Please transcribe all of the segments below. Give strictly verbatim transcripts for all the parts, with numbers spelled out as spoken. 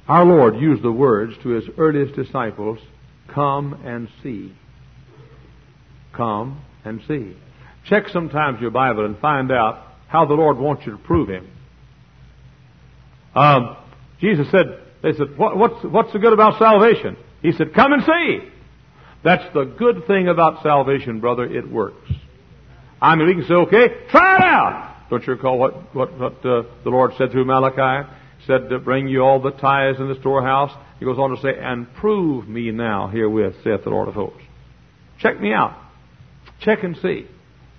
Our Lord used the words to His earliest disciples, come and see. Come and see. Check sometimes your Bible and find out how the Lord wants you to prove Him. Um, Jesus said, they said, what, what's, what's the good about salvation? He said, come and see. That's the good thing about salvation, brother. It works. I mean, we can say, okay, try it out. Don't you recall what, what, what uh, the Lord said through Malachi? He said, to bring you all the tithes in the storehouse. He goes on to say, and prove me now herewith, saith the Lord of hosts. Check me out. Check and see.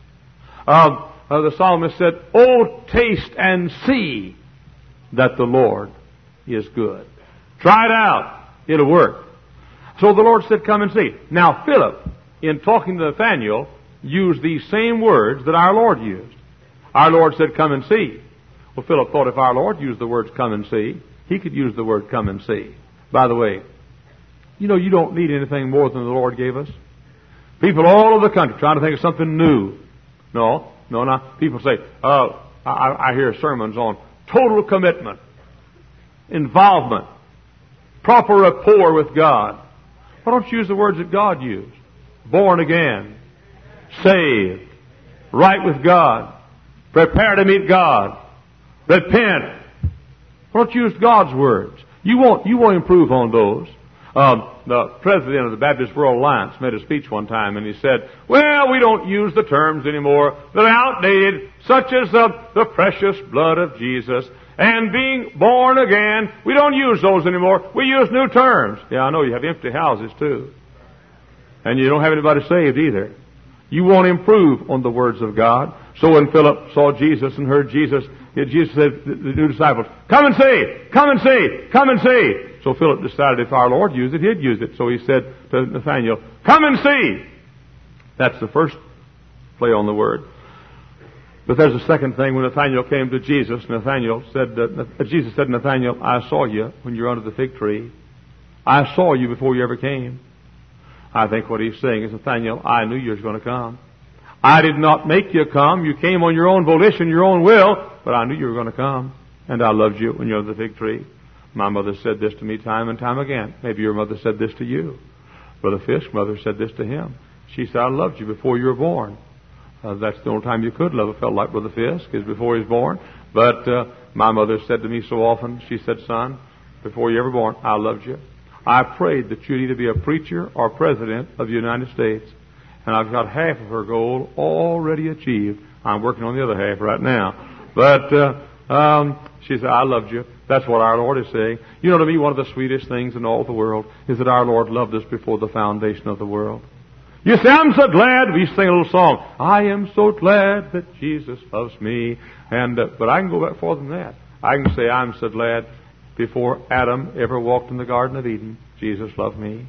Um, uh, the psalmist said, oh, taste and see that the Lord is good. Try it out. It'll work. So the Lord said, come and see. Now, Philip, in talking to Nathanael, used these same words that our Lord used. Our Lord said, come and see. Well, Philip thought if our Lord used the words come and see, he could use the word come and see. By the way, you know, you don't need anything more than the Lord gave us. People all over the country trying to think of something new. No, no, no. People say, uh, I, I hear sermons on total commitment, involvement, proper rapport with God. Why don't you use the words that God used? Born again, saved, right with God, prepare to meet God, repent. Why don't you use God's words? You won't, you won't improve on those. Um, the president of the Baptist World Alliance made a speech one time, and he said, well, we don't use the terms anymore. They're outdated, such as the, the precious blood of Jesus and being born again. We don't use those anymore. We use new terms. Yeah, I know you have empty houses, too. And you don't have anybody saved either. You won't improve on the words of God. So when Philip saw Jesus and heard Jesus, Jesus said to the new disciples, come and see, come and see, come and see. So Philip decided if our Lord used it, he'd use it. So he said to Nathanael, come and see. That's the first play on the word. But there's a second thing. When Nathanael came to Jesus, Nathanael said, uh, Jesus said to Nathanael, I saw you when you were under the fig tree. I saw you before you ever came. I think what he's saying is, Nathanael, I knew you were going to come. I did not make you come. You came on your own volition, your own will, but I knew you were going to come. And I loved you when you were under the fig tree. My mother said this to me time and time again. Maybe your mother said this to you. Brother Fisk's mother said this to him. She said, I loved you before you were born. Uh, that's the only time you could love. It felt like Brother Fisk is before he was born. But uh, my mother said to me so often, she said, son, before you ever born, I loved you. I prayed that you'd either be a preacher or president of the United States. And I've got half of her goal already achieved. I'm working on the other half right now. But uh, um, she said, I loved you. That's what our Lord is saying. You know, to me, one of the sweetest things in all the world is that our Lord loved us before the foundation of the world. You say, I'm so glad. We sing a little song. I am so glad that Jesus loves me. And uh, but I can go back further than that. I can say, I'm so glad before Adam ever walked in the Garden of Eden, Jesus loved me.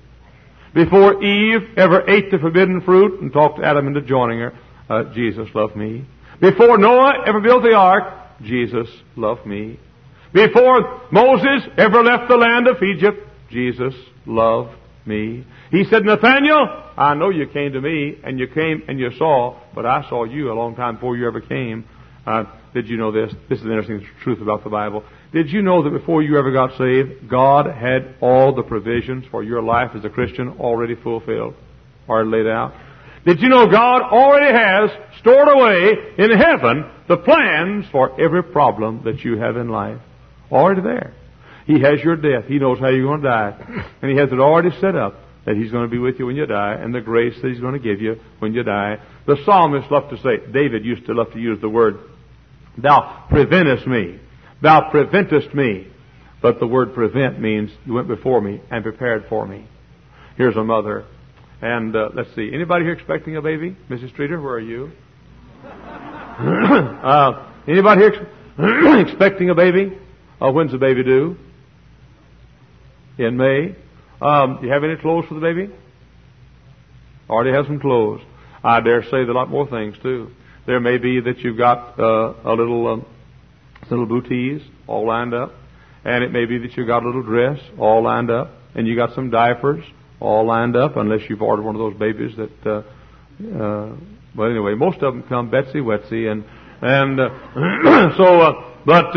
Before Eve ever ate the forbidden fruit and talked Adam into joining her, uh, Jesus loved me. Before Noah ever built the ark, Jesus loved me. Before Moses ever left the land of Egypt, Jesus loved me. He said, Nathanael, I know you came to me, and you came and you saw, but I saw you a long time before you ever came. Uh, did you know this? This is the interesting truth about the Bible. Did you know that before you ever got saved, God had all the provisions for your life as a Christian already fulfilled, already laid out? Did you know God already has stored away in heaven the plans for every problem that you have in life? Already there. He has your death. He knows how you're going to die. And He has it already set up that He's going to be with you when you die, and the grace that He's going to give you when you die. The psalmist loved to say, David used to love to use the word, Thou preventest me. Thou preventest me. But the word prevent means you went before me and prepared for me. Here's a mother. And uh, let's see. Anybody here expecting a baby? Missus Streeter, where are you? uh, anybody here ex- expecting a baby? Uh, when's the baby due? In May. Um, do you have any clothes for the baby? Already have some clothes. I dare say there are a lot more things too. There may be that you've got uh, a little um, little booties all lined up, and it may be that you've got a little dress all lined up, and you got some diapers all lined up, unless you've ordered one of those babies that. Uh, uh, well, anyway, most of them come Betsy Wetsy, and and uh, so. Uh, but uh,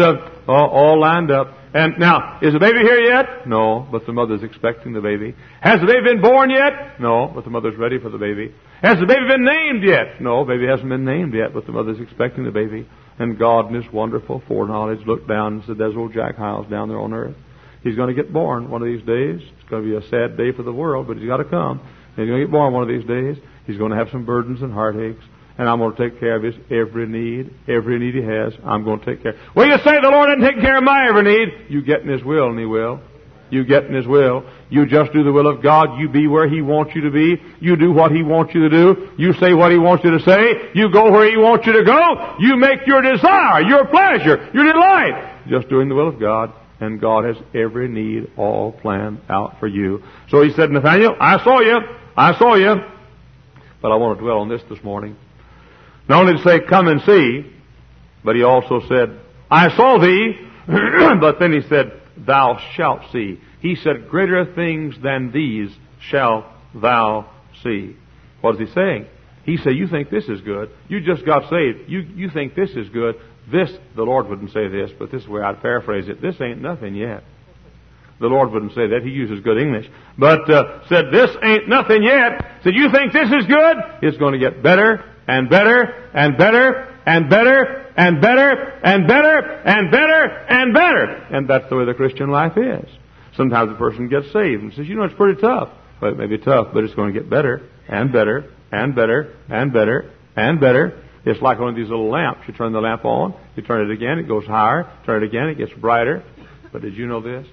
all, all lined up. And now, is the baby here yet? No, but the mother's expecting the baby. Has the baby been born yet? No, but the mother's ready for the baby. Has the baby been named yet? No, baby hasn't been named yet, but the mother's expecting the baby. And God, in His wonderful foreknowledge, looked down and said, there's old Jack Hyles down there on earth. He's going to get born one of these days. It's going to be a sad day for the world, but he's got to come. He's going to get born one of these days. He's going to have some burdens and heartaches. And I'm going to take care of his every need. Every need he has, I'm going to take care. Well, you say the Lord doesn't take care of my every need. You get in His will, and He will. You get in His will. You just do the will of God. You be where He wants you to be. You do what He wants you to do. You say what He wants you to say. You go where He wants you to go. You make your desire, your pleasure, your delight, just doing the will of God. And God has every need all planned out for you. So He said, Nathaniel, I saw you. I saw you. But I want to dwell on this this morning. Not only to say, come and see, but He also said, I saw thee, but then He said, thou shalt see. He said, greater things than these shalt thou see. What is He saying? He said, you think this is good. You just got saved. You, you think this is good. This, the Lord wouldn't say this, but this is the way I'd paraphrase it. This ain't nothing yet. The Lord wouldn't say that. He uses good English. But uh, said, this ain't nothing yet. Said, you think this is good? It's going to get better and better and better and better and better and better and better and better. And that's the way the Christian life is. Sometimes a person gets saved and says, you know, it's pretty tough. Well, it may be tough, but it's going to get better and better and better and better and better. It's like one of these little lamps. You turn the lamp on, you turn it again, it goes higher. Turn it again, it gets brighter. But did you know this?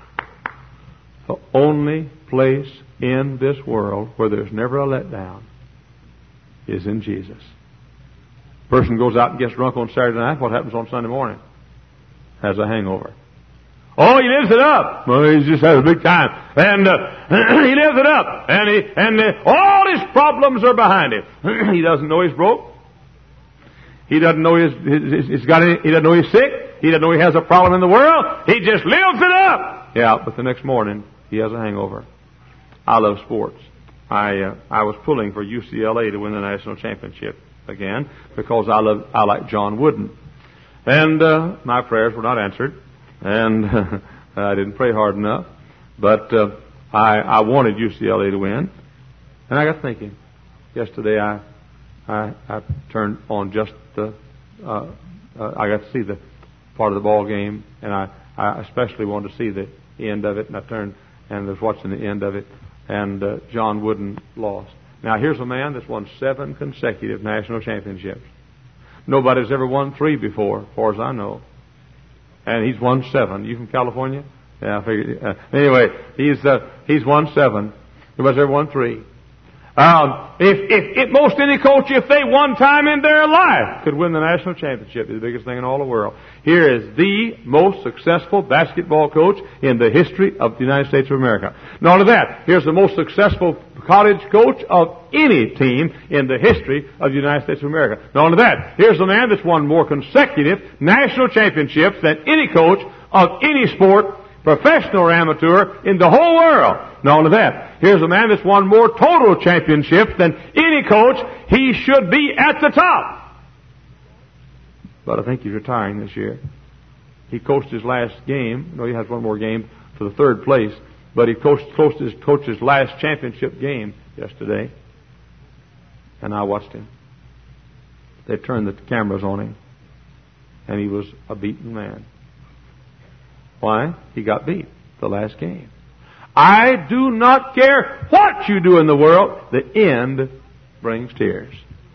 The only place in this world where there's never a letdown is in Jesus. Person goes out and gets drunk on Saturday night. What happens on Sunday morning? Has a hangover. Oh, he lives it up. Well, he just has a big time, and uh, he lives it up, and he and uh, all his problems are behind him. He doesn't know he's broke. He doesn't know he's, he's, he's got any, he doesn't know he's sick. He doesn't know he has a problem in the world. He just lives it up. Yeah, but the next morning he has a hangover. I love sports. I uh, I was pulling for U C L A to win the national championship again because I love I like John Wooden, and uh, my prayers were not answered, and uh, I didn't pray hard enough. But uh, I I wanted U C L A to win, and I got thinking. Yesterday I I, I turned on just the uh, uh, I got to see the part of the ball game, and I I especially wanted to see the end of it, and I turned and was watching the end of it. And uh, John Wooden lost. Now, here's a man that's won seven consecutive national championships. Nobody's ever won three before, as far as I know. And he's won seven. You from California? Yeah, I figured. Uh, anyway, he's uh, he's won seven. Nobody's ever won three. Um, if, if, if most any coach, if they one time in their life could win the national championship, it's the biggest thing in all the world. Here is the most successful basketball coach in the history of the United States of America. Not only that, here's the most successful college coach of any team in the history of the United States of America. Not only that, here's a man that's won more consecutive national championships than any coach of any sport, professional or amateur, in the whole world. Not only that, here's a man that's won more total championships than any coach. He should be at the top. But I think he's retiring this year. He coached his last game. No, he has one more game for the third place. But he coached, coached, his, coached his last championship game yesterday. And I watched him. They turned the cameras on him. And he was a beaten man. Why? He got beat the last game. I do not care what you do in the world. The end brings tears.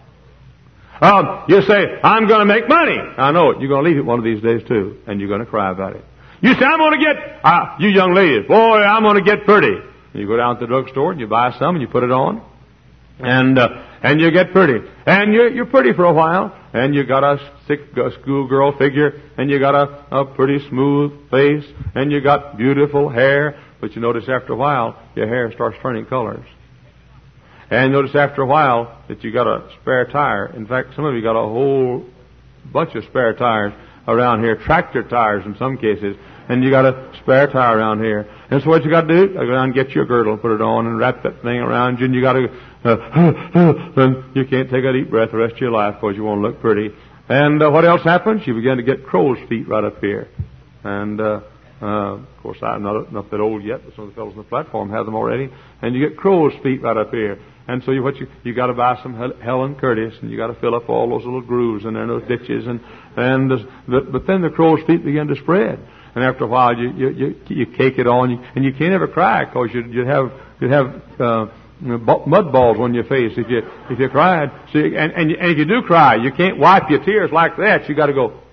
Um, you say, I'm going to make money. I know it. You're going to leave it one of these days too. And you're going to cry about it. You say, I'm going to get, uh, you young ladies, boy, I'm going to get pretty. And you go down to the drugstore and you buy some and you put it on. And, uh, and you get pretty. And you're, you're pretty for a while. And you got a thick schoolgirl figure. And you got a, a pretty smooth face. And you got beautiful hair. But you notice after a while, your hair starts turning colors. And you notice after a while that you got a spare tire. In fact, some of you got a whole bunch of spare tires around here, tractor tires in some cases. And you got a spare tire around here. And so what you got to do? You go down and get your girdle, put it on, and wrap that thing around you. And you got to, uh, then you can't take a deep breath the rest of your life because you want to look pretty. And uh, what else happens? You begin to get crow's feet right up here. And, uh, uh, of course, I'm not, not that old yet, but some of the fellows on the platform have them already. And you get crow's feet right up here. And so you, what you, you got to buy some Helen Curtis, and you got to fill up all those little grooves in there, those ditches, and, and, the, but, but then the crow's feet begin to spread. And after a while, you, you, you, you cake it on, you, and you can't ever cry, because you'd, you'd have, you'd have, uh, mud balls on your face if you if you cried. So you, and, and and if you do cry, you can't wipe your tears like that. You got to go.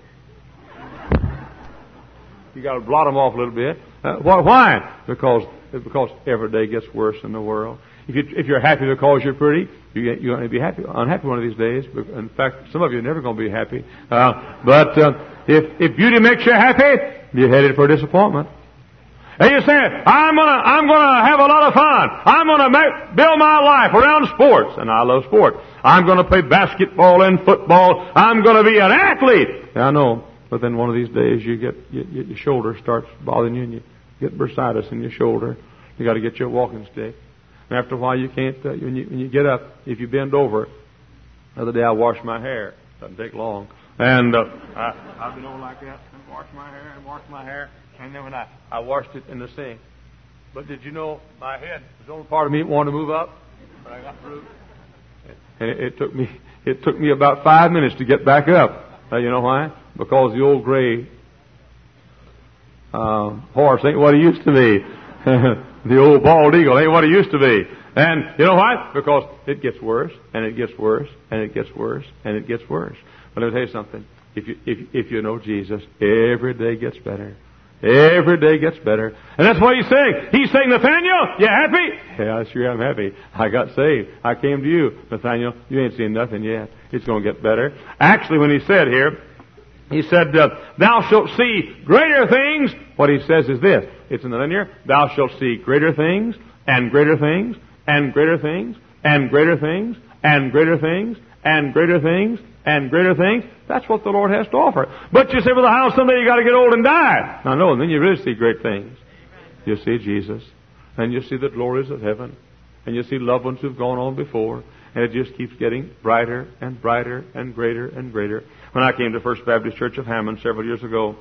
You got to blot them off a little bit. Uh, why? Because because every day gets worse in the world. If you if you're happy because you're pretty, you you're going to be happy unhappy one of these days. In fact, some of you are never going to be happy. Uh, but uh, if if beauty makes you happy, you're headed for disappointment. And you say, I'm gonna, I'm gonna have a lot of fun. I'm gonna make, build my life around sports. And I love sports. I'm gonna play basketball and football. I'm gonna be an athlete. I know. But then one of these days you get, you, you, your shoulder starts bothering you and you get bursitis in your shoulder. You gotta get your walking stick. And after a while you can't, uh, when you, when you get up, if you bend over, the other day I washed my hair. Doesn't take long. And, uh, I, I've been over like that and washed my hair and washed my hair. And then when I, I washed it in the sink. But did you know my head was the only part of me that wanted to move up? But I got through. And it, it took me it took me about five minutes to get back up. Uh, you know why? Because the old gray uh, horse ain't what he used to be. The old bald eagle ain't what he used to be. And you know why? Because it gets worse, and it gets worse, and it gets worse, and it gets worse. But let me tell you something. If you if if you know Jesus, every day gets better. Every day gets better. And that's what he's saying. He's saying, Nathaniel, you happy? Yeah, I sure am happy. I got saved. I came to you. Nathaniel, you ain't seen nothing yet. It's going to get better. Actually, when he said here, he said, uh, thou shalt see greater things. What he says is this. It's in the linear. Thou shalt see greater things, and greater things, and greater things, and greater things, and greater things, and greater things, and greater things. That's what the Lord has to offer. But you say, well, how someday you got to get old and die. I know, and then you really see great things. You see Jesus, and you see the glories of heaven, and you see loved ones who've gone on before, and it just keeps getting brighter and brighter and greater and greater. When I came to First Baptist Church of Hammond several years ago,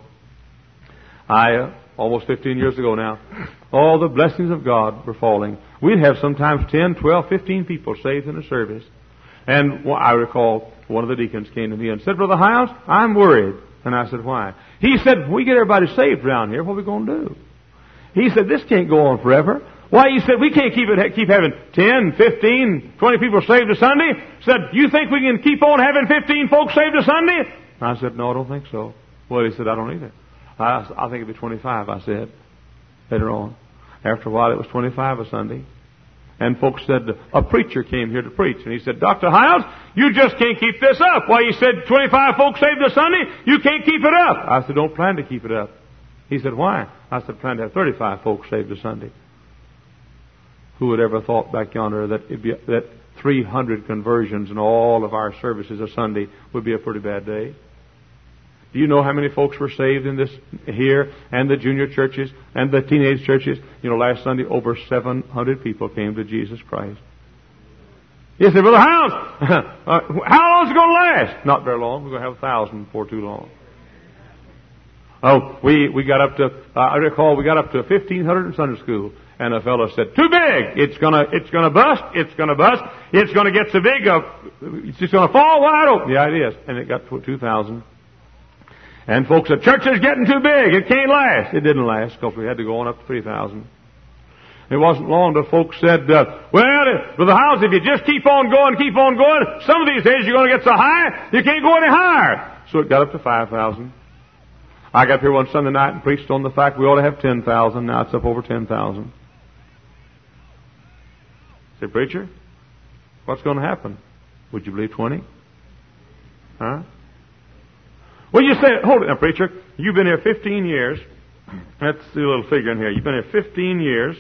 I, uh, almost fifteen years ago now, all the blessings of God were falling. We'd have sometimes ten, twelve, fifteen people saved in a service. And I recall one of the deacons came to me and said, Brother Hiles, I'm worried. And I said, why? He said, if we get everybody saved around here, what are we going to do? He said, this can't go on forever. Why? He said, we can't keep it, keep having ten, fifteen, twenty people saved a Sunday. He said, you think we can keep on having fifteen folks saved a Sunday? I said, no, I don't think so. Well, he said, I don't either. I, I think it'd be twenty-five, I said, later on. After a while, it was twenty-five a Sunday. And folks said, a preacher came here to preach. And he said, Doctor Hiles, you just can't keep this up. Why, he said, twenty-five folks saved a Sunday, you can't keep it up. I said, don't plan to keep it up. He said, why? I said, plan to have thirty-five folks saved a Sunday. Who would ever thought back yonder that it'd be, that three hundred conversions in all of our services a Sunday would be a pretty bad day? Do you know how many folks were saved in this here, and the junior churches and the teenage churches? You know, last Sunday over seven hundred people came to Jesus Christ. You say, Brother Hiles, uh, how long is it going to last? Not very long. We're going to have a thousand before too long. Oh, we we got up to uh, I recall we got up to fifteen hundred in Sunday school, and a fellow said, "Too big. It's gonna it's gonna bust. It's gonna bust. It's gonna get so big. Uh, it's just gonna fall wide open." Yeah, it is, and it got to two thousand. And folks said, church is getting too big. It can't last. It didn't last because we had to go on up to three thousand. It wasn't long till folks said, uh, well, Brother Hiles, if you just keep on going, keep on going, some of these days you're going to get so high, you can't go any higher. So it got up to five thousand. I got up here one Sunday night and preached on the fact we ought to have ten thousand. Now it's up over ten thousand. I said, preacher, what's going to happen? Would you believe twenty? Huh? Well, you say, hold it now, preacher. You've been here fifteen years. Let's do a little figure in here. You've been here fifteen years.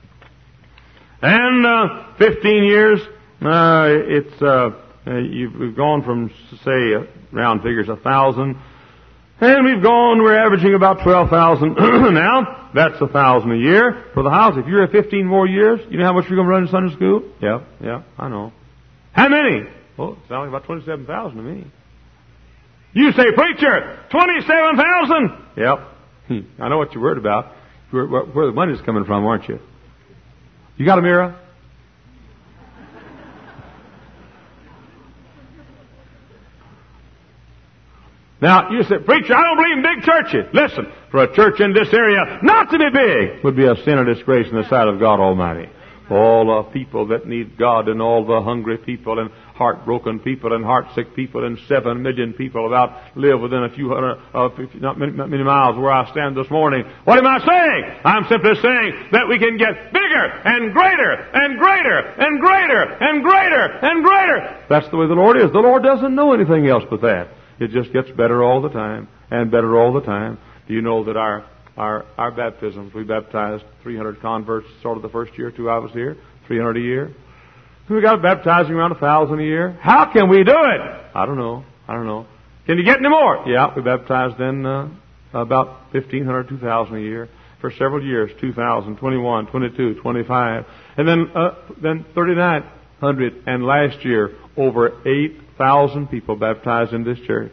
And uh, fifteen years, uh, it's uh, uh, you've we've gone from, say, uh, round figures, a thousand. And we've gone, we're averaging about twelve thousand now. That's a thousand a year. For the house, if you're here fifteen more years, you know how much you're going to run in Sunday school? Yeah, yeah, I know. How many? Well, it sounds like about twenty-seven thousand to me. You say, preacher, twenty-seven thousand? Yep. Hmm. I know what you're worried about. Where, where, where the money's coming from, aren't you? You got a mirror? Now, you say, preacher, I don't believe in big churches. Listen, for a church in this area not to be big would be a sin and disgrace in the sight of God Almighty. All the people that need God and all the hungry people and heartbroken people and heartsick people and seven million people about live within a few hundred, uh, fifty, not, many, not many miles where I stand this morning. What am I saying? I'm simply saying that we can get bigger and greater and greater and greater and greater and greater. That's the way the Lord is. The Lord doesn't know anything else but that. It just gets better all the time and better all the time. Do you know that our Our our baptisms, we baptized three hundred converts sort of the first year, two I was here, three hundred a year. We got baptizing around one thousand a year. How can we do it? I don't know. I don't know. Can you get any more? Yeah, we baptized then uh, about fifteen hundred, two thousand a year for several years, two thousand, twenty-one, twenty-two, twenty-five, and then uh, then thirty-nine hundred, and last year over eight thousand people baptized in this church.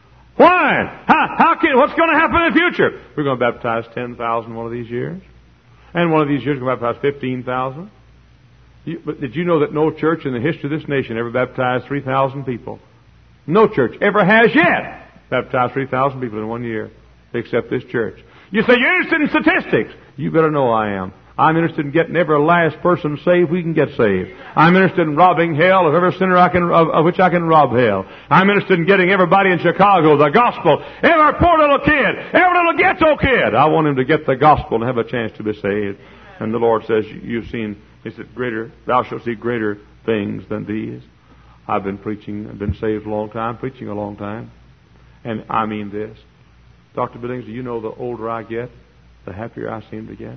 Why? How, how can, what's going to happen in the future? We're going to baptize ten thousand one of these years. And one of these years we're going to baptize fifteen thousand. You, but did you know that no church in the history of this nation ever baptized three thousand people? No church ever has yet baptized three thousand people in one year, except this church. You say, you're interested in statistics. You better know I am. I'm interested in getting every last person saved we can get saved. I'm interested in robbing hell of every sinner I can, of, of which I can rob hell. I'm interested in getting everybody in Chicago the gospel. Every poor little kid, every little ghetto kid. I want him to get the gospel and have a chance to be saved. And the Lord says, you've seen, He said, greater, thou shalt see greater things than these. I've been preaching, I've been saved a long time, preaching a long time. And I mean this. Doctor Billings, do you know the older I get, the happier I seem to get?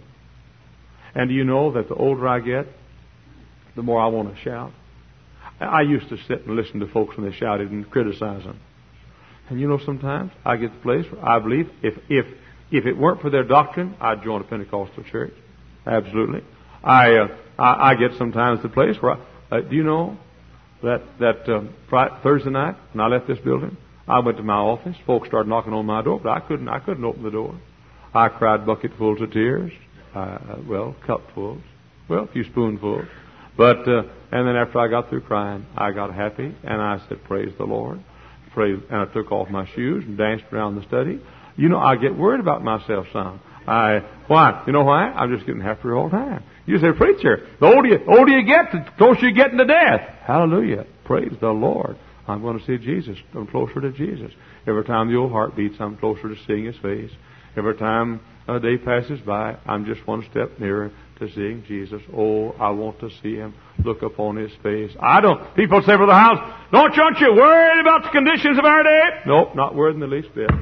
And do you know that the older I get, the more I want to shout? I used to sit and listen to folks when they shouted and criticize them. And you know, sometimes I get to the place where I believe if if if it weren't for their doctrine, I'd join a Pentecostal church. Absolutely. I uh, I, I get sometimes to the place where I, uh, do you know that that um, Friday, Thursday night when I left this building, I went to my office. Folks started knocking on my door, but I couldn't I couldn't open the door. I cried bucketfuls of tears. Uh, well, cupfuls, well, a few spoonfuls. But, uh, and then after I got through crying, I got happy, and I said, praise the Lord. Praise, and I took off my shoes and danced around the study. You know, I get worried about myself some. I, why? You know why? I'm just getting happier all the time. You say, preacher, the older you, older you get, the closer you get to death. Hallelujah. Praise the Lord. I'm going to see Jesus. I'm closer to Jesus. Every time the old heart beats, I'm closer to seeing His face. Every time a day passes by, I'm just one step nearer to seeing Jesus. Oh, I want to see Him, look upon His face. I don't, people say, Brother Hiles, don't you, aren't you worried about the conditions of our day? Nope, not worried in the least bit.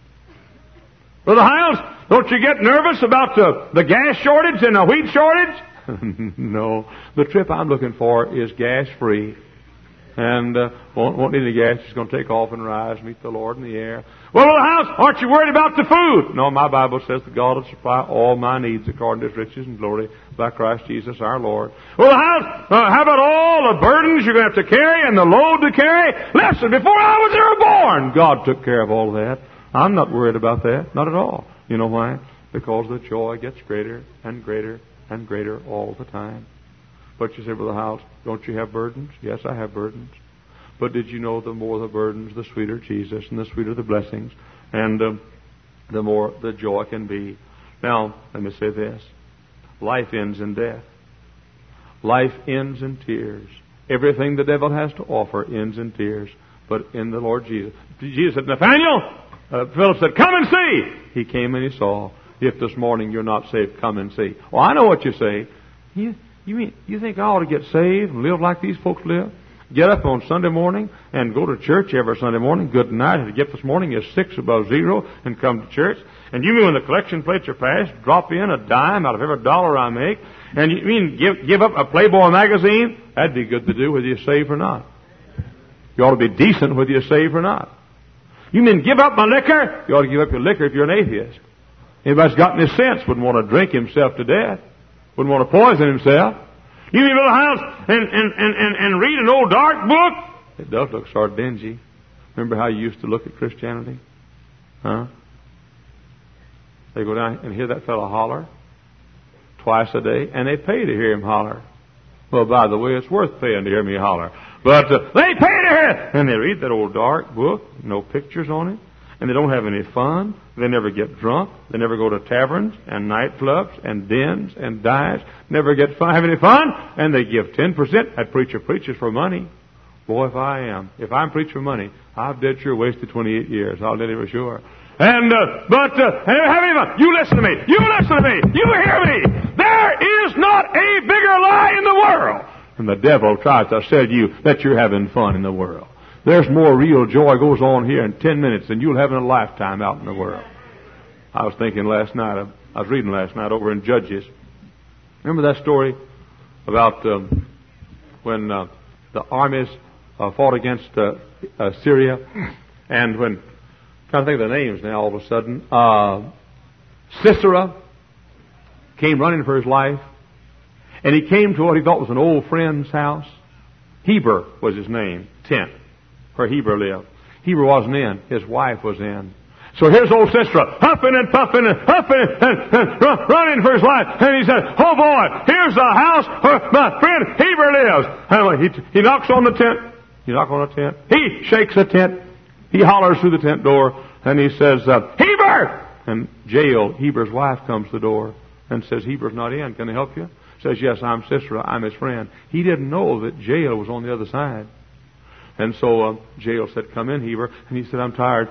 Brother Hiles, don't you get nervous about the, the gas shortage and the wheat shortage? No, the trip I'm looking for is gas-free. And uh, won't, won't need any gas. Just going to take off and rise, meet the Lord in the air. Well, Brother Hiles, aren't you worried about the food? No, my Bible says that God will supply all my needs according to His riches and glory by Christ Jesus our Lord. Well, Hiles, uh, how about all the burdens you're going to have to carry and the load to carry? Listen, before I was ever born, God took care of all of that. I'm not worried about that. Not at all. You know why? Because the joy gets greater and greater and greater all the time. But you say, Brother Hiles, don't you have burdens? Yes, I have burdens. But did you know the more the burdens, the sweeter Jesus, and the sweeter the blessings, and um, the more the joy can be. Now, let me say this. Life ends in death. Life ends in tears. Everything the devil has to offer ends in tears. But in the Lord Jesus. Jesus said, Nathaniel, uh, Philip said, come and see. He came and he saw. If this morning you're not saved, come and see. Well, I know what you say. You, you mean, you think I ought to get saved and live like these folks live? Get up on Sunday morning and go to church every Sunday morning. Good night. And get this morning is six above zero and come to church. And you mean when the collection plates are passed, drop in a dime out of every dollar I make? And you mean give, give up a Playboy magazine? That'd be good to do whether you're saved or not. You ought to be decent whether you're saved or not. You mean give up my liquor? You ought to give up your liquor if you're an atheist. Anybody's got any sense wouldn't want to drink himself to death. Wouldn't want to poison himself. You mean go to the house and, and, and, and, and read an old dark book? It does look sort of dingy. Remember how you used to look at Christianity? Huh? They go down and hear that fellow holler twice a day, and they pay to hear him holler. Well, by the way, it's worth paying to hear me holler. But uh, they pay to hear it. And they read that old dark book, no pictures on it, and they don't have any fun. They never get drunk. They never go to taverns and nightclubs and dens and dives. Never get fun, have any fun. And they give ten percent. That preacher preaches for money. Boy, if I am, if I'm preaching for money, I've dead sure wasted twenty-eight years. I'll tell you for sure. And, uh, but, uh, have any fun. You listen to me. You listen to me. You hear me. There is not a bigger lie in the world. And the devil tries to sell you that you're having fun in the world. There's more real joy goes on here in ten minutes than you'll have in a lifetime out in the world. I was thinking last night, I was reading last night over in Judges. Remember that story about um, when uh, the armies uh, fought against uh, uh, Syria, and when, I'm trying to think of the names now all of a sudden, uh, Sisera came running for his life, and he came to what he thought was an old friend's house. Heber was his name, tent, where Heber lived. Heber wasn't in. His wife was in. So here's old Sisera, huffing and puffing and huffing and, and run, running for his life. And he said, oh boy, here's the house where my friend Heber lives. And he, he knocks on the tent. He knocks on the tent. He shakes the tent. He hollers through the tent door. And he says, uh, Heber! And Jael, Heber's wife, comes to the door and says, Heber's not in. Can I help you? Says, yes, I'm Sisera. I'm his friend. He didn't know that Jael was on the other side. And so uh, Jael said, come in, Heber. And he said, I'm tired.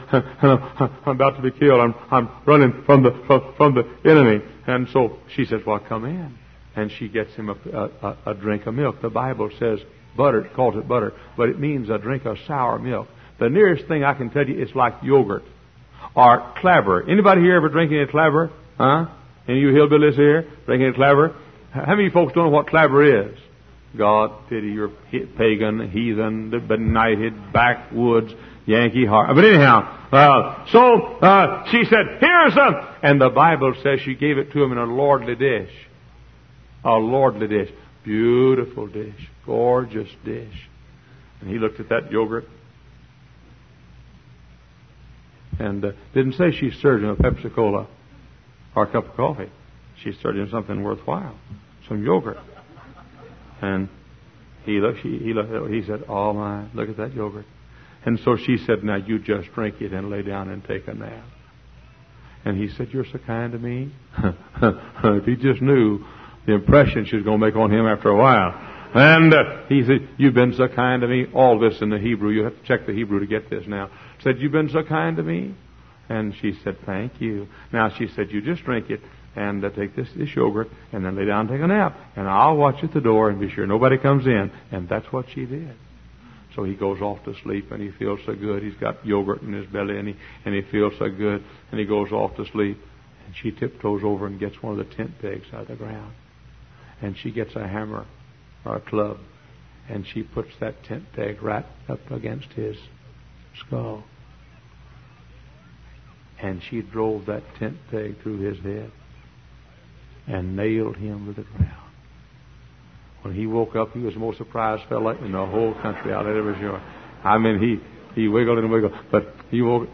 I'm about to be killed. I'm, I'm running from the from, from the enemy. And so she says, well, come in. And she gets him a, a, a drink of milk. The Bible says butter, calls it butter, but it means a drink of sour milk. The nearest thing I can tell you is like yogurt or clabber. Anybody here ever drinking a clabber? Huh? Any of you hillbillies here drinking a clabber? How many folks don't know what clabber is? God pity your pagan, heathen, benighted, backwoods, Yankee heart. But anyhow, uh, so uh, she said, here's a... And the Bible says she gave it to him in a lordly dish. A lordly dish. Beautiful dish. Gorgeous dish. And he looked at that yogurt and uh, didn't say she served him a Pepsi-Cola or a cup of coffee. She served him something worthwhile. Some yogurt. And he looked, he, he looked, he said, oh my, look at that yogurt. And so she said, now you just drink it and lay down and take a nap. And he said, you're so kind to me. If he just knew the impression she was going to make on him after a while. And uh, he said, you've been so kind to me. All this in the Hebrew. You have to check the Hebrew to get this now. Said, you've been so kind to me. And she said, thank you. Now she said, you just drink it and uh, take this, this yogurt and then lay down and take a nap. And I'll watch at the door and be sure nobody comes in. And that's what she did. So he goes off to sleep and he feels so good. He's got yogurt in his belly and he, and he feels so good. And he goes off to sleep. And she tiptoes over and gets one of the tent pegs out of the ground. And she gets a hammer or a club. And she puts that tent peg right up against his skull. And she drove that tent peg through his head and nailed him to the ground. When he woke up, he was the most surprised fella in the whole country. I'll let everybody know. I mean, he, he wiggled and wiggled, but he woke.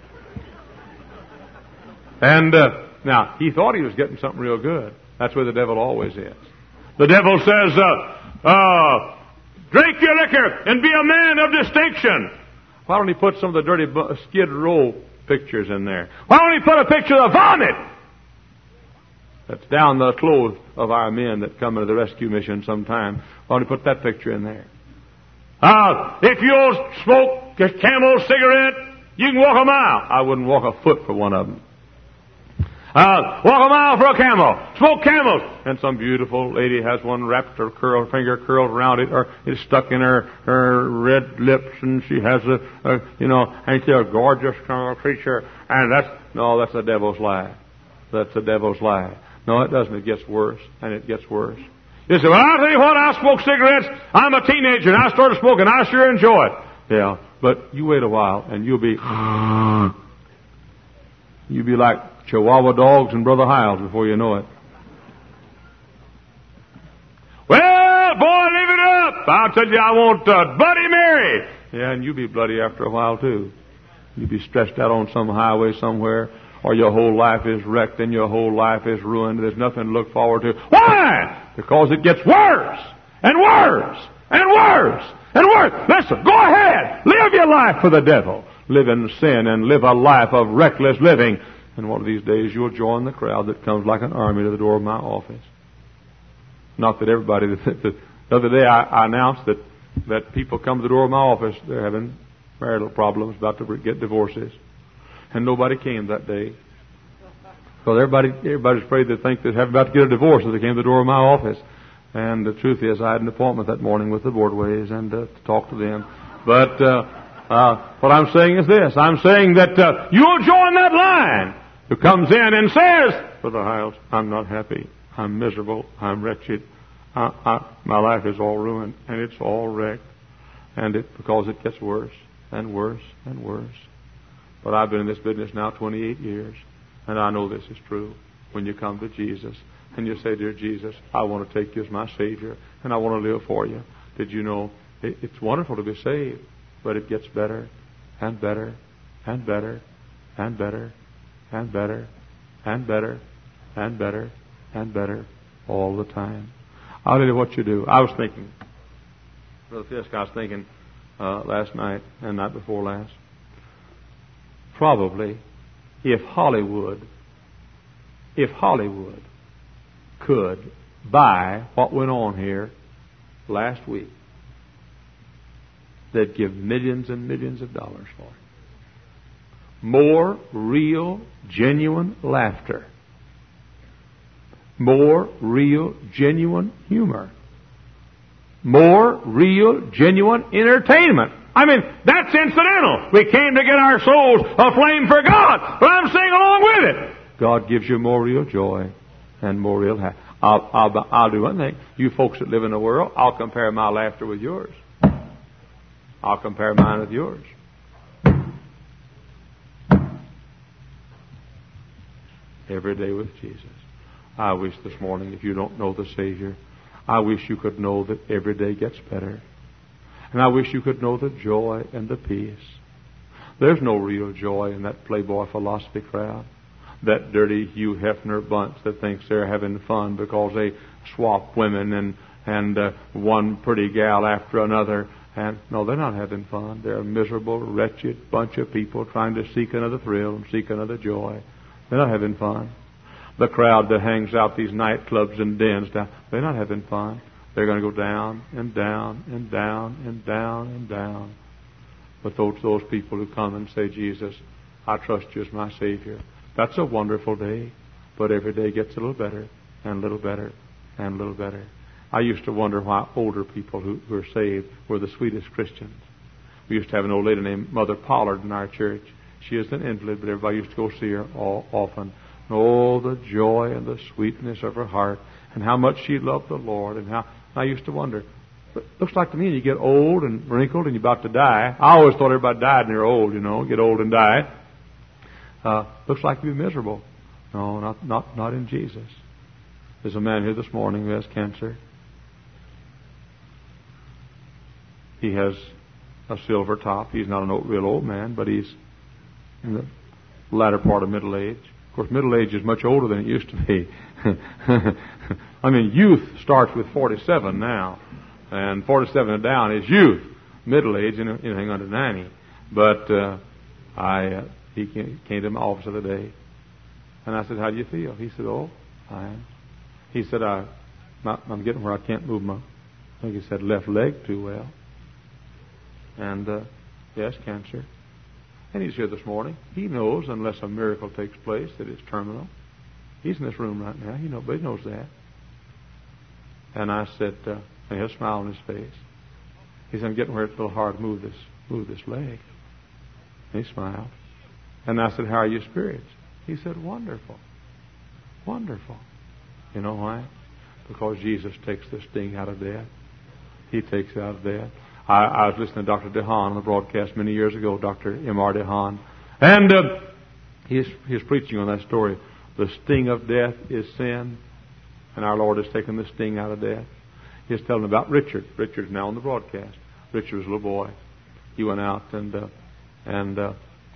And uh, now, he thought he was getting something real good. That's where the devil always is. The devil says, uh, uh, drink your liquor and be a man of distinction. Why don't he put some of the dirty Skid Row pictures in there? Why don't he put a picture of vomit that's down the clothes of our men that come into the rescue mission sometime? Why don't he put that picture in there? Uh, if you'll smoke a Camel cigarette, you can walk a mile. I wouldn't walk a foot for one of them. Uh, walk a mile for a camel. Smoke camels. And some beautiful lady has one wrapped, her curl, finger curled around it, or it's stuck in her, her red lips, and she has a, a you know, ain't she a gorgeous kind of creature? And that's, no, that's the devil's lie. That's the devil's lie. No, it doesn't. It gets worse, and it gets worse. You say, well, I'll tell you what, I smoke cigarettes. I'm a teenager, and I started smoking. I sure enjoy it. Yeah, but you wait a while, and you'll be, you'll be like Chihuahua dogs and Brother Hiles before you know it. Well, boy, leave it up. I'll tell you, I want uh, Bloody Mary. Yeah, and you'll be bloody after a while, too. You'll be stretched out on some highway somewhere, or your whole life is wrecked and your whole life is ruined. There's nothing to look forward to. Why? Because it gets worse and worse and worse and worse. Listen, go ahead. Live your life for the devil. Live in sin and live a life of reckless living. And one of these days you'll join the crowd that comes like an army to the door of my office. Not that everybody... The other day I, I announced that, that people come to the door of my office, they're having marital problems, about to get divorces. And nobody came that day. Because everybody, everybody's afraid they think they're about to get a divorce, so they came to the door of my office. And the truth is, I had an appointment that morning with the Boardways and uh, to talk to them. But uh, uh, what I'm saying is this. I'm saying that uh, you'll join that line who comes in and says, Brother Hiles, I'm not happy. I'm miserable. I'm wretched. I, I, my life is all ruined, and it's all wrecked. And it because it gets worse and worse and worse. But I've been in this business now twenty-eight years, and I know this is true. When you come to Jesus and you say, Dear Jesus, I want to take you as my Savior, and I want to live for you. Did you know it, it's wonderful to be saved, but it gets better and better and better and better and better and better and better and better all the time. I'll tell you what you do. I was thinking, Brother Fisk, I was thinking uh, last night and night before last, probably if Hollywood, if Hollywood could buy what went on here last week, they'd give millions and millions of dollars for it. More real, genuine laughter. More real, genuine humor. More real, genuine entertainment. I mean, that's incidental. We came to get our souls aflame for God. But I'm saying along with it, God gives you more real joy and more real happiness. I'll, I'll, I'll do one thing. You folks that live in the world, I'll compare my laughter with yours. I'll compare mine with yours. Every day with Jesus. I wish this morning, if you don't know the Savior, I wish you could know that every day gets better. And I wish you could know the joy and the peace. There's no real joy in that Playboy philosophy crowd. That dirty Hugh Hefner bunch that thinks they're having fun because they swap women and, and uh, one pretty gal after another. And no, they're not having fun. They're a miserable, wretched bunch of people trying to seek another thrill and seek another joy. They're not having fun. The crowd that hangs out these nightclubs and dens, they're not having fun. They're going to go down and down and down and down and down. But those, those people who come and say, Jesus, I trust you as my Savior. That's a wonderful day. But every day gets a little better and a little better and a little better. I used to wonder why older people who were saved were the sweetest Christians. We used to have an old lady named Mother Pollard in our church. She is an invalid, but everybody used to go see her all, often. And oh, the joy and the sweetness of her heart, and how much she loved the Lord, and how I used to wonder. It looks like to me, you get old and wrinkled, and you're about to die. I always thought everybody died when they're old, you know, get old and die. Uh, looks like you'd be miserable. No, not not not in Jesus. There's a man here this morning who has cancer. He has a silver top. He's not a real old man, but he's in the latter part of middle age. Of course, middle age is much older than it used to be. I mean, youth starts with forty-seven now, and forty-seven and down is youth. Middle age, anything under ninety. But uh, I, uh, he came, came to my office the other day, and I said, "How do you feel?" He said, "Oh, fine." He said, I, "I'm getting where I can't move my," I think he said, left leg too well. And uh, yes, cancer. And he's here this morning. He knows, unless a miracle takes place, that it's terminal. He's in this room right now. He knows, but he knows that. And I said, uh, and he had a smile on his face. He said, "I'm getting where it's a little hard to move this, move this leg." And he smiled. And I said, "How are your spirits?" He said, "Wonderful. Wonderful." You know why? Because Jesus takes the sting out of death. He takes it out of death. I, I was listening to Doctor DeHaan on the broadcast many years ago, Doctor M R DeHaan. And uh, he's, he's preaching on that story. The sting of death is sin, and our Lord has taken the sting out of death. He's telling about Richard. Richard's now on the broadcast. Richard was a little boy. He went out and uh, and uh,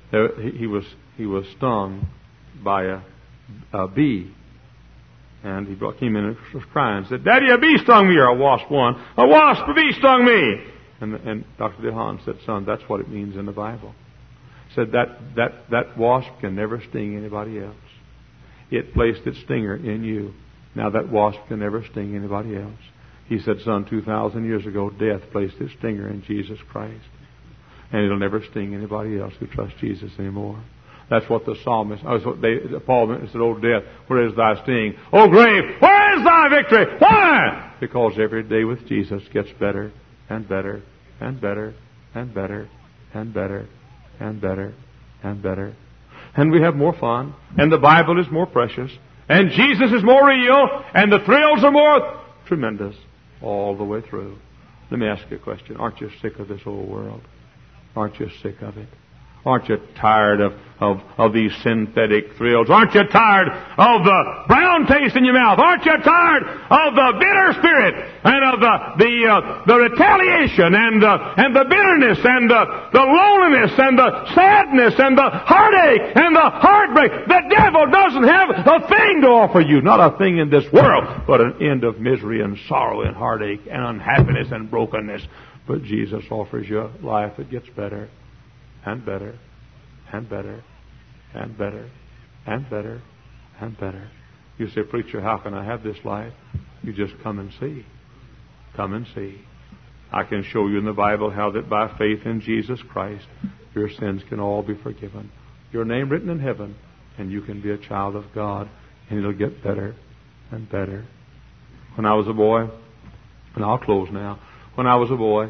There, he, he was he was stung by a, a bee. And he brought, came in and was crying and said, "Daddy, a bee stung me," or a wasp one. "A wasp, a bee stung me." And, and Doctor DeHaan said, "Son, that's what it means in the Bible." Said that, that, that wasp can never sting anybody else. It placed its stinger in you. Now that wasp can never sting anybody else. He said, "Son, two thousand years ago, death placed its stinger in Jesus Christ. And it'll never sting anybody else who trusts Jesus anymore." That's what the psalmist, oh, so they, Paul said, "O death, where is thy sting? O grave, where is thy victory?" Why? Because every day with Jesus gets better and better and better and better and better and better and better. And we have more fun, and the Bible is more precious, and Jesus is more real, and the thrills are more tremendous all the way through. Let me ask you a question. Aren't you sick of this old world? Aren't you sick of it? Aren't you tired of, of, of these synthetic thrills? Aren't you tired of the brown taste in your mouth? Aren't you tired of the bitter spirit and of the the, uh, the retaliation and uh, and the bitterness and uh, the loneliness and the sadness and the heartache and the heartbreak? The devil doesn't have a thing to offer you, not a thing in this world, but an end of misery and sorrow and heartache and unhappiness and brokenness. But Jesus offers you a life that gets better and better, and better, and better, and better, and better. You say, "Preacher, how can I have this life?" You just come and see. Come and see. I can show you in the Bible how that by faith in Jesus Christ, your sins can all be forgiven. Your name written in heaven, and you can be a child of God, and it'll get better and better. When I was a boy, and I'll close now. When I was a boy,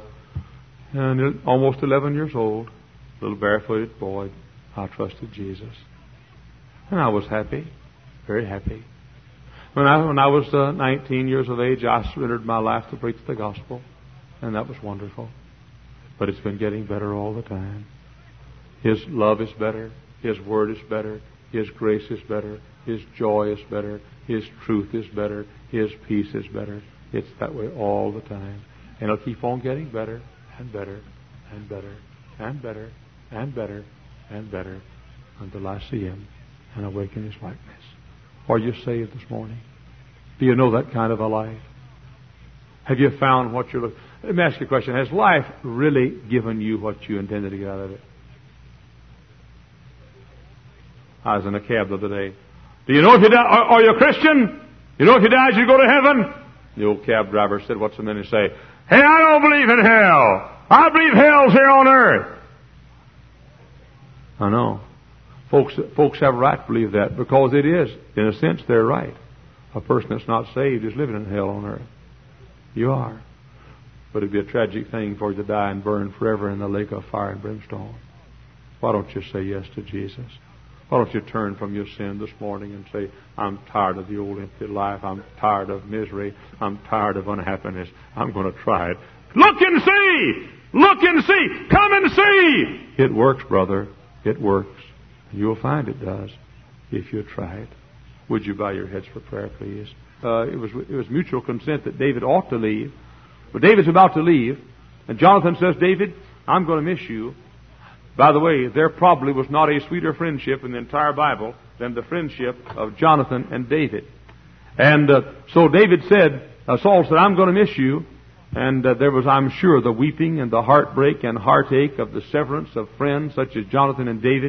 and almost eleven years old, little barefooted boy, I trusted Jesus. And I was happy, very happy. When I, when I was uh, nineteen years of age, I surrendered my life to preach the gospel. And that was wonderful. But it's been getting better all the time. His love is better. His word is better. His grace is better. His joy is better. His truth is better. His peace is better. It's that way all the time. And it'll keep on getting better and better and better and better and better and better until I see Him and awaken His likeness. Are you saved this morning? Do you know that kind of a life? Have you found what you're looking? Let me ask you a question. Has life really given you what you intended to get out of it? I was in a cab the other day. Do you know if you die, are, are you a Christian? You know if you die, you go to heaven? The old cab driver said, "What's the man to say? Hey, I don't believe in hell. I believe hell's here on earth." I know. Folks, folks have a right to believe that because it is. In a sense, they're right. A person that's not saved is living in hell on earth. You are. But it'd be a tragic thing for you to die and burn forever in the lake of fire and brimstone. Why don't you say yes to Jesus? Why don't you turn from your sin this morning and say, "I'm tired of the old empty life. I'm tired of misery. I'm tired of unhappiness. I'm going to try it." Look and see! Look and see! Come and see! It works, brother. It works. You'll find it does if you try it. Would you bow your heads for prayer, please? Uh, it was it was mutual consent that David ought to leave. But David's about to leave, and Jonathan says, "David, I'm going to miss you." By the way, there probably was not a sweeter friendship in the entire Bible than the friendship of Jonathan and David. And uh, so David said, uh, Saul said, "I'm going to miss you." And uh, there was, I'm sure, the weeping and the heartbreak and heartache of the severance of friends such as Jonathan and David.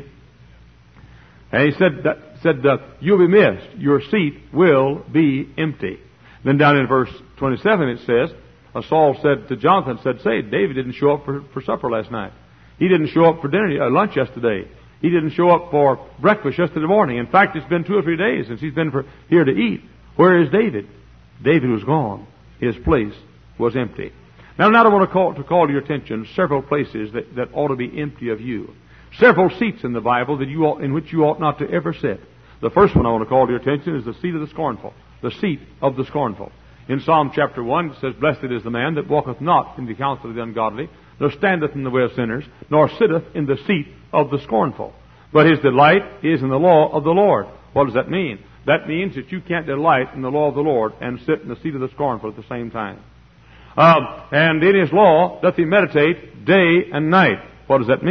And he said, that, said uh, "You'll be missed. Your seat will be empty." Then down in verse twenty-seven it says, uh, Saul said to Jonathan, said, "Say, David didn't show up for, for supper last night. He didn't show up for dinner, uh, lunch yesterday. He didn't show up for breakfast yesterday morning. In fact, it's been two or three days since he's been for, here to eat. Where is David?" David was gone. His place was empty. Now, now I want to call, to call to your attention several places that, that ought to be empty of you. Several seats in the Bible that you ought, in which you ought not to ever sit. The first one I want to call to your attention is the seat of the scornful. The seat of the scornful. In Psalm chapter one, it says, "Blessed is the man that walketh not in the counsel of the ungodly, nor standeth in the way of sinners, nor sitteth in the seat of the scornful. But his delight is in the law of the Lord." What does that mean? That means that you can't delight in the law of the Lord and sit in the seat of the scornful at the same time. Um, and in His law doth he meditate day and night. What does that mean?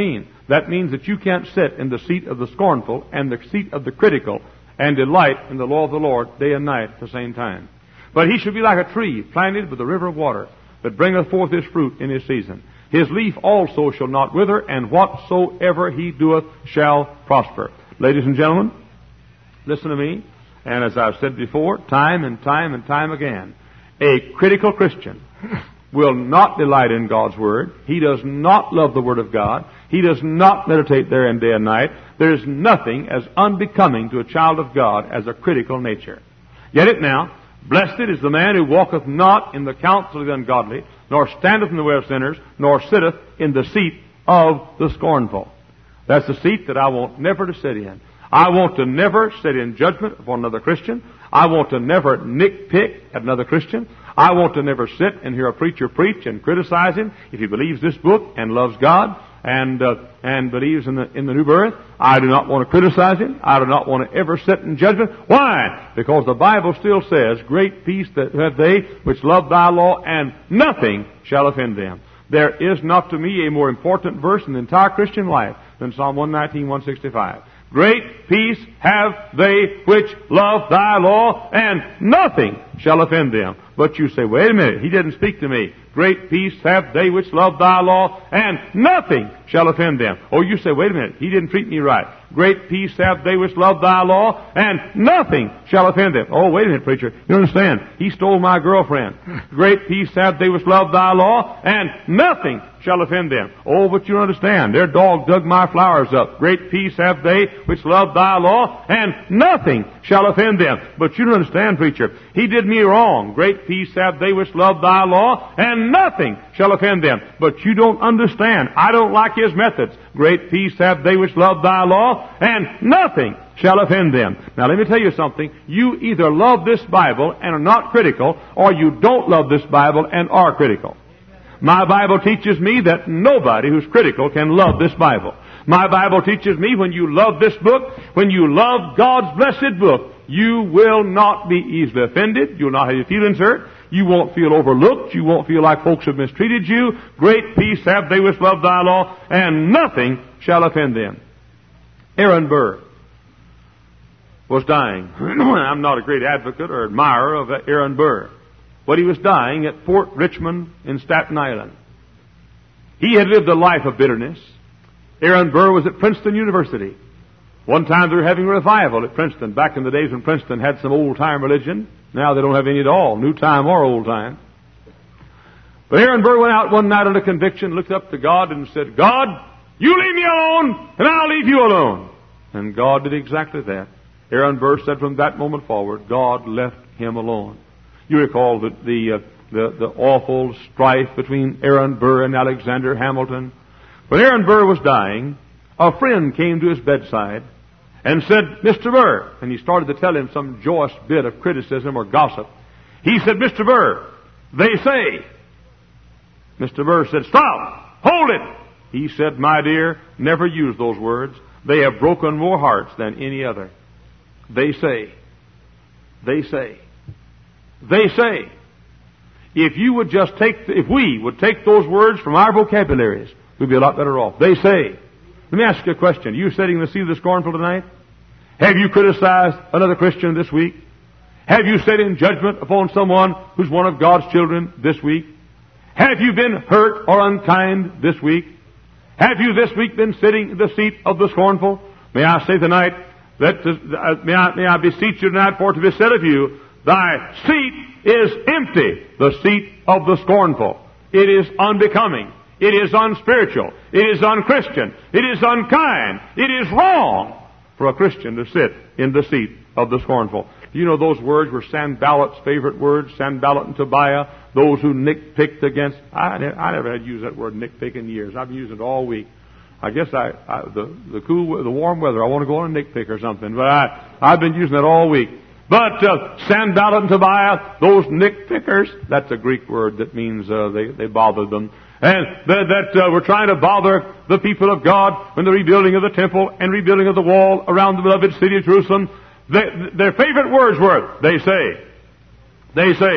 That means that you can't sit in the seat of the scornful and the seat of the critical and delight in the law of the Lord day and night at the same time. But he shall be like a tree planted by the river of water, that bringeth forth his fruit in his season. His leaf also shall not wither, and whatsoever he doeth shall prosper. Ladies and gentlemen, listen to me. And as I've said before, time and time and time again, a critical Christian will not delight in God's Word. He does not love the Word of God. He does not meditate therein day and night. There is nothing as unbecoming to a child of God as a critical nature. Get it now. Blessed is the man who walketh not in the counsel of the ungodly, nor standeth in the way of sinners, nor sitteth in the seat of the scornful. That's the seat that I want never to sit in. I want to never sit in judgment upon another Christian. I want to never nitpick at another Christian. I want to never sit and hear a preacher preach and criticize him if he believes this book and loves God and uh, and believes in the in the new birth. I do not want to criticize him. I do not want to ever sit in judgment. Why? Because the Bible still says, "Great peace that have they which love thy law, and nothing shall offend them." There is not to me a more important verse in the entire Christian life than Psalm one nineteen, one sixty-five. Great peace have they which love thy law, and nothing shall offend them. But you say, wait a minute, he didn't speak to me. Great peace have they which love thy law, and nothing shall offend them. Or you say, wait a minute, he didn't treat me right. Great peace have they which love thy law, and nothing shall offend them. Oh, wait a minute, preacher. You understand? He stole my girlfriend. Great peace have they which love thy law, and nothing shall offend them. Oh, but you understand. Their dog dug my flowers up. Great peace have they which love thy law, and nothing shall offend them. But you don't understand, preacher. He did me wrong. Great peace have they which love thy law, and nothing shall offend them. But you don't understand. I don't like his methods. Great peace have they which love thy law, and nothing shall offend them. Now let me tell you something. You either love this Bible and are not critical, or you don't love this Bible and are critical. My Bible teaches me that nobody who's critical can love this Bible. My Bible teaches me when you love this book, when you love God's blessed book, you will not be easily offended. You'll not have your feelings hurt. You won't feel overlooked. You won't feel like folks have mistreated you. Great peace have they which love thy law, and nothing shall offend them. Aaron Burr was dying. I'm not a great advocate or admirer of Aaron Burr, but he was dying at Fort Richmond in Staten Island. He had lived a life of bitterness. Aaron Burr was at Princeton University. One time they were having a revival at Princeton, back in the days when Princeton had some old-time religion. Now they don't have any at all, new time or old time. But Aaron Burr went out one night under conviction, looked up to God and said, God, you leave me alone, and I'll leave you alone. And God did exactly that. Aaron Burr said from that moment forward, God left him alone. You recall the, the, uh, the, the awful strife between Aaron Burr and Alexander Hamilton. When Aaron Burr was dying, a friend came to his bedside and said, Mister Burr, and he started to tell him some joyous bit of criticism or gossip. He said, Mister Burr, they say. Mister Burr said, stop, hold it. He said, my dear, never use those words. They have broken more hearts than any other. They say. They say. They say. If you would just take, if we would take those words from our vocabularies, we'd be a lot better off. They say. Let me ask you a question. Are you sitting in the seat of the scornful tonight? Have you criticized another Christian this week? Have you sat in judgment upon someone who's one of God's children this week? Have you been hurt or unkind this week? Have you this week been sitting in the seat of the scornful? May I say tonight, that uh, may, I, may I beseech you tonight for it to be said of you, thy seat is empty, the seat of the scornful. It is unbecoming. It is unspiritual. It is unchristian. It is unkind. It is wrong for a Christian to sit in the seat of the scornful. Do you know those words were Sanballat's favorite words, Sanballat and Tobiah, those who nitpicked against... I, I never had used that word nitpick in years. I've used it all week. I guess I, I the, the cool, the warm weather, I want to go on a nitpick or something, but I, I've been using it all week. But uh, Sanballat and Tobiah, those nitpickers, that's a Greek word that means uh, they, they bothered them. And that, that uh, were trying to bother the people of God when the rebuilding of the temple and rebuilding of the wall around the beloved city of Jerusalem. They, their favorite words were, they say, they say,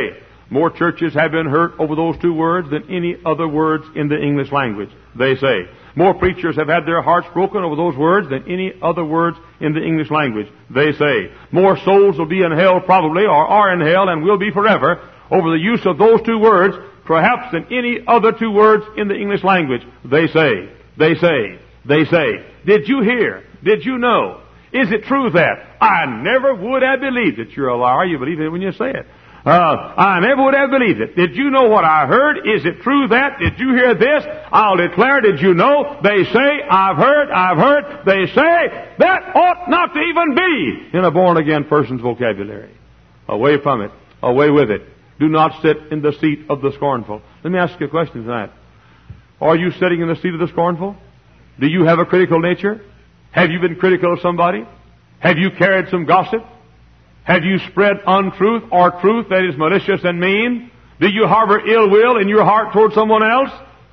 More churches have been hurt over those two words than any other words in the English language, they say. More preachers have had their hearts broken over those words than any other words in the English language, they say. More souls will be in hell probably, or are in hell and will be forever, over the use of those two words, perhaps than any other two words in the English language, they say. They say. They say. Did you hear? Did you know? Is it true that? I never would have believed it. You're a liar. You believe it when you say it. Uh, I never would have believed it. Did you know what I heard? Is it true that? Did you hear this? I'll declare, did you know? They say, I've heard, I've heard. They say, that ought not to even be in a born-again person's vocabulary. Away from it. Away with it. Do not sit in the seat of the scornful. Let me ask you a question tonight. Are you sitting in the seat of the scornful? Do you have a critical nature? Have you been critical of somebody? Have you carried some gossip? Have you spread untruth or truth that is malicious and mean? Do you harbor ill will in your heart toward someone else?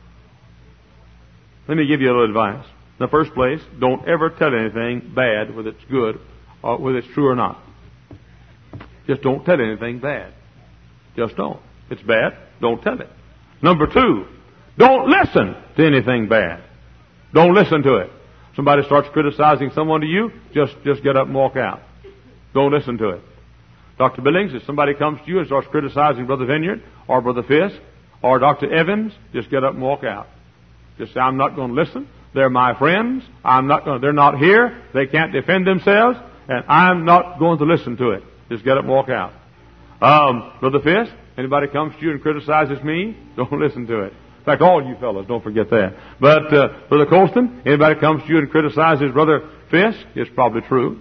Let me give you a little advice. In the first place, don't ever tell anything bad, whether it's good or whether it's true or not. Just don't tell anything bad. Just don't. If it's bad, don't tell it. Number two, don't listen to anything bad. Don't listen to it. Somebody starts criticizing someone to you, just, just get up and walk out. Don't listen to it. Doctor Billings, if somebody comes to you and starts criticizing Brother Vineyard or Brother Fisk or Doctor Evans, just get up and walk out. Just say, I'm not going to listen. They're my friends. I'm not going to, they're not here. They can't defend themselves, and I'm not going to listen to it. Just get up and walk out. Um, Brother Fisk, anybody comes to you and criticizes me, don't listen to it. In fact, all you fellows, don't forget that. But, uh, Brother Colston, anybody comes to you and criticizes Brother Fisk, it's probably true.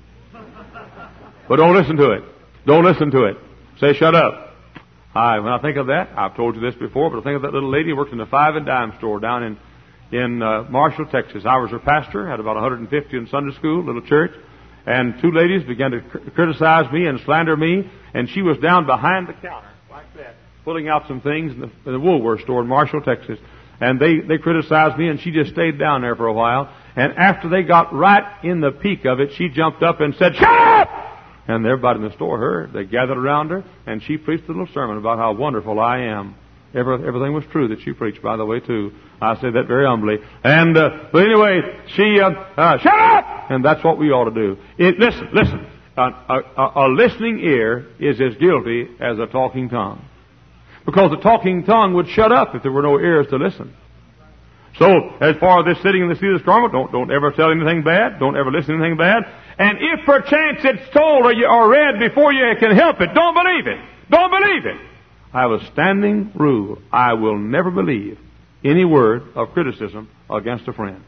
But don't listen to it. Don't listen to it. Say, shut up. I, when I think of that, I've told you this before, but I think of that little lady who worked in the five and dime store down in, in, uh, Marshall, Texas. I was her pastor, had about one hundred fifty in Sunday school, little church, and two ladies began to cr- criticize me and slander me, and she was down behind the counter, like that, pulling out some things in the, in the Woolworth store in Marshall, Texas. And they, they criticized me, and she just stayed down there for a while. And after they got right in the peak of it, she jumped up and said, shut up! And everybody in the store heard. They gathered around her, and she preached a little sermon about how wonderful I am. Every, everything was true that she preached, by the way, too. I say that very humbly. And, uh, but anyway, she, uh, uh, shut up! And that's what we ought to do. It, listen, listen. A, a, a listening ear is as guilty as a talking tongue. Because the talking tongue would shut up if there were no ears to listen. So, as far as this sitting in the seat of the scornful, don't, don't ever tell anything bad. Don't ever listen to anything bad. And if perchance it's told or, you, or read before you can help it, don't believe it. Don't believe it. I have a standing rule. I will never believe any word of criticism against a friend.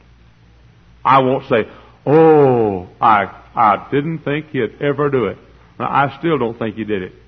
I won't say, oh, I, I didn't think he'd ever do it. Now, I still don't think he did it.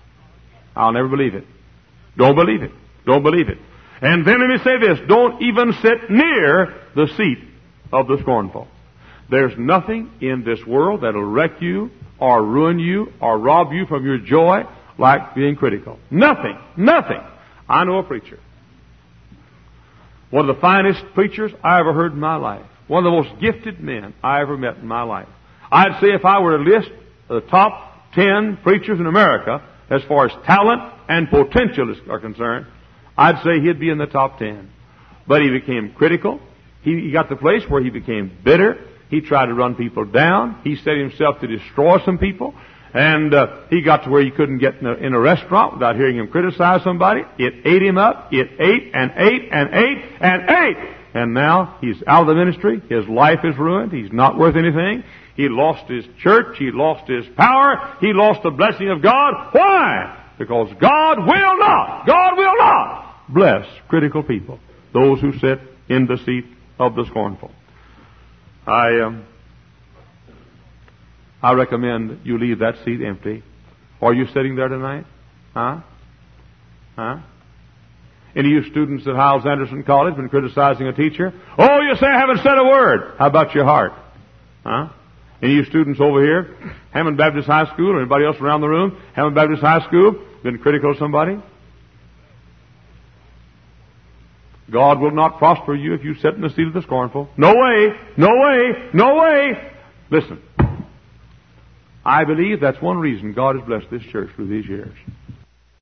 I'll never believe it. Don't believe it. Don't believe it. And then let me say this. Don't even sit near the seat of the scornful. There's nothing in this world that'll wreck you or ruin you or rob you from your joy like being critical. Nothing. Nothing. I know a preacher. One of the finest preachers I ever heard in my life. One of the most gifted men I ever met in my life. I'd say if I were to list the top ten preachers in America as far as talent and potential are concerned, I'd say he'd be in the top ten. But he became critical. He, he got to the place where he became bitter. He tried to run people down. He set himself to destroy some people. And uh, he got to where he couldn't get in a, in a restaurant without hearing him criticize somebody. It ate him up. It ate and ate and ate and ate. And now he's out of the ministry. His life is ruined. He's not worth anything. He lost his church. He lost his power. He lost the blessing of God. Why? Because God will not, God will not bless critical people, those who sit in the seat of the scornful. I um, I recommend you leave that seat empty. Are you sitting there tonight? Huh? Huh? Any of you students at Hiles Anderson College been criticizing a teacher? Oh, you say I haven't said a word. How about your heart? Huh? Any of you students over here, Hammond Baptist High School, or anybody else around the room, Hammond Baptist High School, been critical of somebody? God will not prosper you if you sit in the seat of the scornful. No way, no way, no way. Listen, I believe that's one reason God has blessed this church through these years.